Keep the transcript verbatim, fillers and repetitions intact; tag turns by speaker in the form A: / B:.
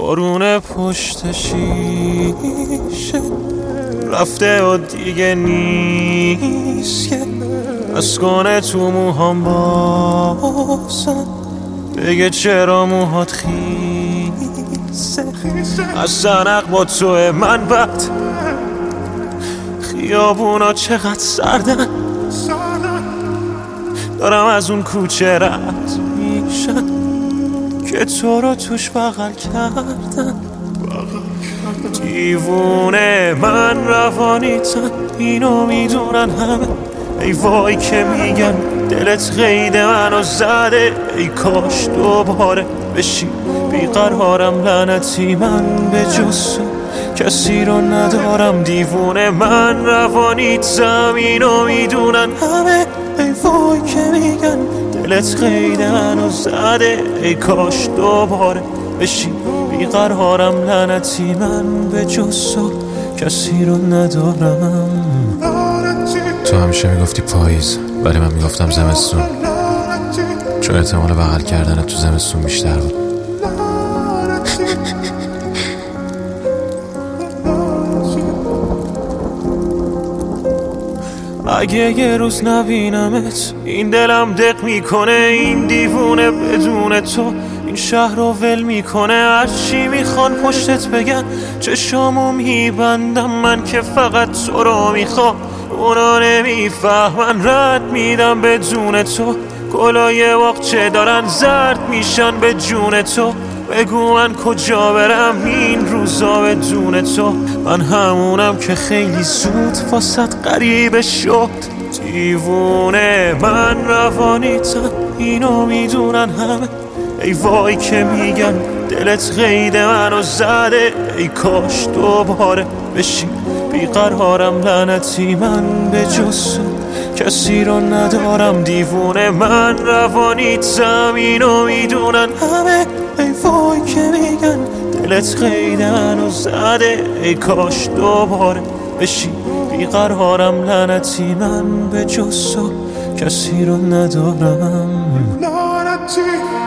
A: بارون پشت شیشه رفته و دیگه نیست که از کنه تو موهام بازم بگه چرا موهات خیسه. از زنق با توه من بد خیابونا چقدر سردن دارم از اون کوچه رد میشن که تو رو توش بغل کردن. دیوونه من روانیتن اینو میدونن همه. ای وای که میگن دلت قید منو زده. ای کاش دوباره بشی بیقرارم لعنتی من به جز کسی رو ندارم. دیوونه من روانیتم اینو میدونن همه. ای وای که میگن دلت قید منو زده. ای کاش دوباره بشی بیقرارم لعنتی من به جز کسی رو ندارم.
B: تو همیشه میگفتی پاییز ولی من میگفتم زمستون، چون احتمال بغل کردن تو زمستون بیشتر بود.
A: اگه یه روز نبینمت این دلم دق میکنه. این دیوونه بدون تو این شهر رو ول میکنه. هرچی میخوان پشتت بگن چشامو میبندم من که فقط تو رو میخوام. اونا نمیفهمن رد میدم بدون تو. گلای باغچه دارن زرد میشن به جون تو. بگو من کجا برم این روزا بدون تو. من همونم که خیلی زود واسط غریبه شد. دیوونه من روانیتم اینو میدونن همه. ای وای که میگن دلت قید منو زده. ای کاش دوباره بشی بیقرارم لعنتی من به جز کسی رو ندارم. دیوونه من روانیتم اینو میدونن همه. ای وای که میگن دلت قید منو زده. ای کاش دوباره بشی بیقرارم لعنتی من به جز کسی رو ندارم.